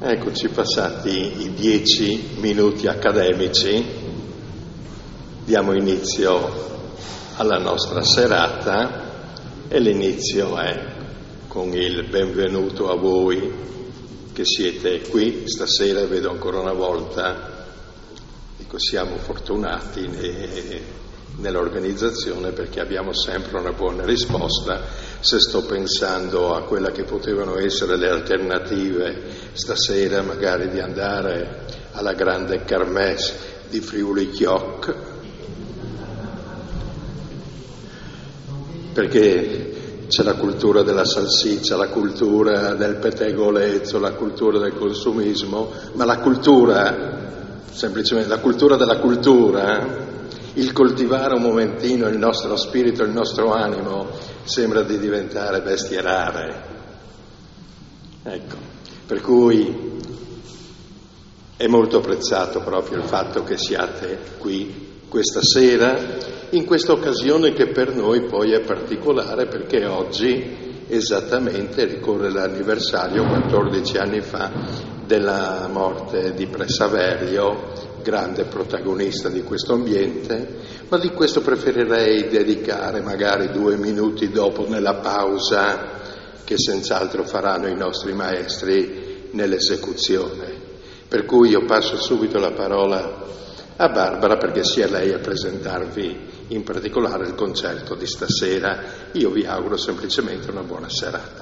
Eccoci passati i 10 minuti accademici, diamo inizio alla nostra serata e l'inizio è con il benvenuto a voi che siete qui stasera. Vedo ancora una volta, dico, siamo fortunati nell'organizzazione perché abbiamo sempre una buona risposta. Se sto pensando a quella che potevano essere le alternative stasera, magari di andare alla grande kermesse di Friuli-Chiocc, perché c'è la cultura della salsiccia, la cultura del pettegolezzo, la cultura del consumismo, ma la cultura, semplicemente la cultura della cultura, il coltivare un momentino il nostro spirito, il nostro animo, sembra di diventare bestie rare. Ecco, per cui è molto apprezzato proprio il fatto che siate qui questa sera, in questa occasione che per noi poi è particolare, perché oggi esattamente ricorre l'anniversario, 14 anni fa, della morte di Pre Saverio, grande protagonista di questo ambiente, ma di questo preferirei dedicare magari 2 minuti dopo, nella pausa che senz'altro faranno i nostri maestri nell'esecuzione. Per cui io passo subito la parola a Barbara perché sia lei a presentarvi in particolare il concerto di stasera. Io vi auguro semplicemente una buona serata.